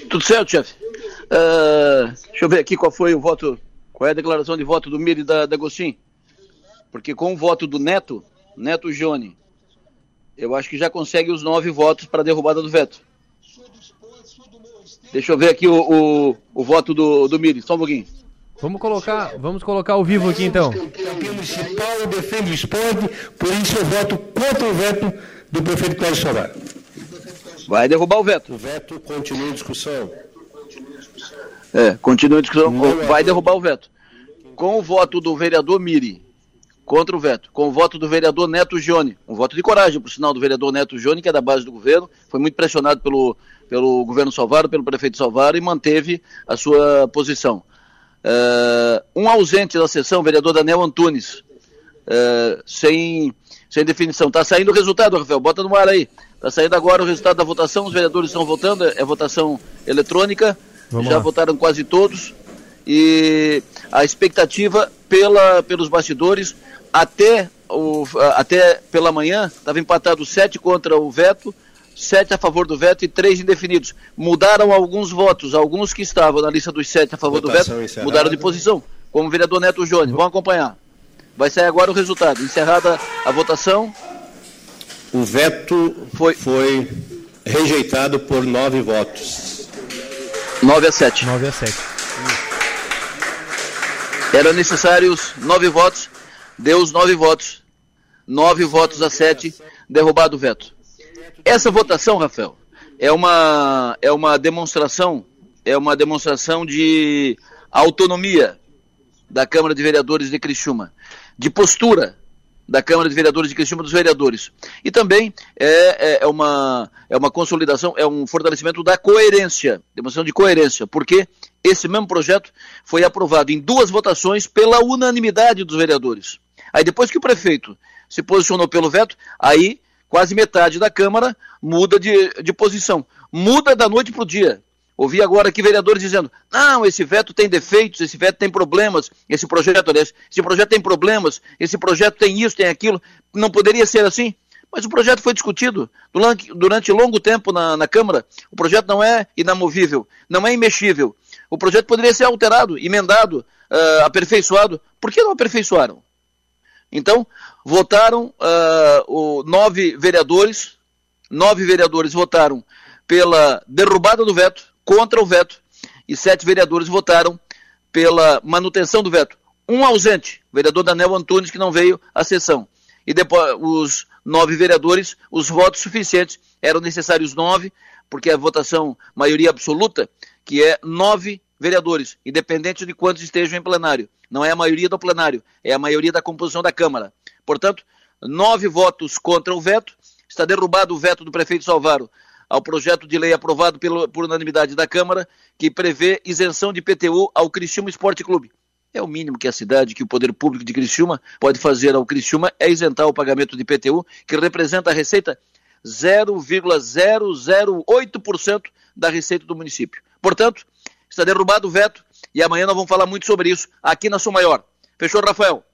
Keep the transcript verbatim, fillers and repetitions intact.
Tudo certo, chefe. Uh, deixa eu ver aqui qual foi o voto, qual é a declaração de voto do Miri e da, da Agostinho. Porque com o voto do Neto, Neto Johnny, eu acho que já consegue os nove votos para a derrubada do veto. Deixa eu ver aqui o, o, o voto do, do Miri, só um pouquinho. Vamos colocar, vamos colocar ao vivo aqui então. O campeão municipal defende o esporte, por isso eu voto contra o veto do prefeito Cláudio Solar. Vai derrubar o veto. O veto continua em discussão. É, continua em discussão. Vai derrubar o veto. Com o voto do vereador Miri contra o veto, com o voto do vereador Neto Johnny, um voto de coragem, por sinal, do vereador Neto Johnny, que é da base do governo, foi muito pressionado pelo, pelo governo Salvaro, pelo prefeito Salvaro, e manteve a sua posição. Uh, um ausente da sessão, o vereador Daniel Antunes, uh, sem, sem definição. Está saindo o resultado, Rafael, bota no ar aí. Está saindo agora o resultado da votação, os vereadores estão votando, é votação eletrônica. Vamos já lá. Votaram quase todos, e a expectativa pela, pelos bastidores, até, o, até pela manhã, estava empatado sete contra o veto, sete a favor do veto e três indefinidos. Mudaram alguns votos, alguns que estavam na lista dos sete a favor Votação do veto, encerrada. Mudaram de posição, como o vereador Neto Johnny. Vamos acompanhar. Vai sair agora o resultado. Encerrada a votação. O veto foi, foi rejeitado por nove votos. nove a sete. nove a sete. Eram necessários nove votos, deu os nove votos. nove votos a sete, derrubado o veto. Essa votação, Rafael, é uma, é uma demonstração, é uma demonstração de autonomia da Câmara de Vereadores de Criciúma, de postura da Câmara de Vereadores de Criciúma, dos vereadores. E também é, é, é, uma, é uma consolidação, é um fortalecimento da coerência, demonstração de coerência, porque esse mesmo projeto foi aprovado em duas votações pela unanimidade dos vereadores. Aí depois que o prefeito se posicionou pelo veto, aí quase metade da Câmara muda de, de posição. Muda da noite para o dia. Ouvi agora aqui vereadores dizendo, não, esse veto tem defeitos, esse veto tem problemas, esse projeto, aliás, esse projeto tem problemas, esse projeto tem isso, tem aquilo, não poderia ser assim? Mas o projeto foi discutido durante, durante longo tempo na, na Câmara. O projeto não é inamovível, não é imexível. O projeto poderia ser alterado, emendado, uh, aperfeiçoado. Por que não aperfeiçoaram? Então, votaram uh, o, nove vereadores, nove vereadores votaram pela derrubada do veto, contra o veto, e sete vereadores votaram pela manutenção do veto. Um ausente, o vereador Daniel Antunes, que não veio à sessão. E depois, os nove vereadores, os votos suficientes, eram necessários nove, porque a votação, maioria absoluta, que é nove vereadores, independente de quantos estejam em plenário. Não é a maioria do plenário, é a maioria da composição da Câmara. Portanto, nove votos contra o veto, está derrubado o veto do prefeito Salvaro ao projeto de lei aprovado pelo, por unanimidade da Câmara, que prevê isenção de I P T U ao Criciúma Esporte Clube. É o mínimo que a cidade, que o poder público de Criciúma pode fazer ao Criciúma, é isentar o pagamento de I P T U, que representa a receita zero vírgula zero zero oito por cento da receita do município. Portanto, está derrubado o veto, e amanhã nós vamos falar muito sobre isso aqui na Som Maior. Fechou, Rafael?